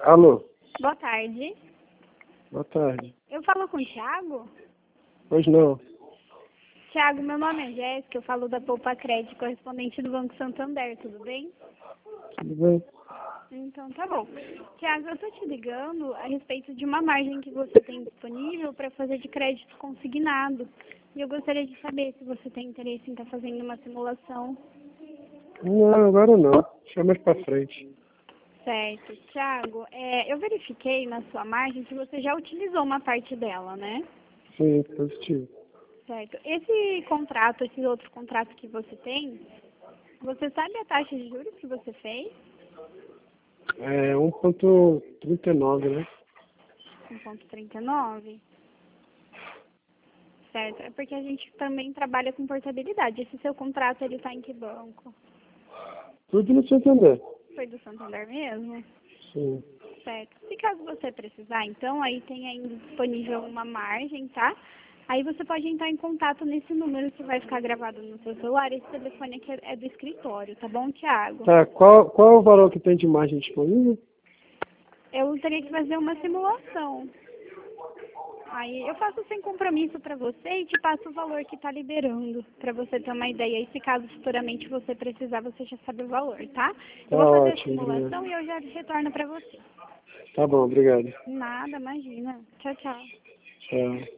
Alô, Boa tarde. boa tarde. Eu falo com o Thiago? Pois não. Thiago, meu nome é Jéssica, eu falo da Poupa Crédito, correspondente do Banco Santander, tudo bem? Tudo bem? Então tá bom. Thiago, eu tô te ligando a respeito de uma margem que você tem disponível para fazer de crédito consignado. E eu gostaria de saber se você tem interesse em estar fazendo uma simulação. Não, agora não. Deixa mais pra frente. Certo. Thiago, eu verifiquei na sua margem que você já utilizou uma parte dela, né? Sim, positivo. Certo. Esse contrato, esse outro contrato que você tem, você sabe a taxa de juros que você fez? É 1,39, né? 1,39? Certo. É porque a gente também trabalha com portabilidade. Esse seu contrato, ele está em que banco? Tudo no Santander. Foi do Santander mesmo? Sim. Certo. Se caso você precisar, então, aí tem ainda disponível uma margem, tá? Aí você pode entrar em contato nesse número que vai ficar gravado no seu celular. Esse telefone aqui é do escritório, tá bom, Thiago? Tá, qual é o valor que tem de margem disponível? Eu teria que fazer uma simulação. Aí eu faço sem compromisso para você e te passo o valor que está liberando, para você ter uma ideia. E se caso futuramente você precisar, você já sabe o valor, tá? Eu Tá vou fazer a ótimo, simulação obrigado. e eu já retorno para você. Tá bom, obrigado. Nada, imagina. Tchau, tchau. Tchau.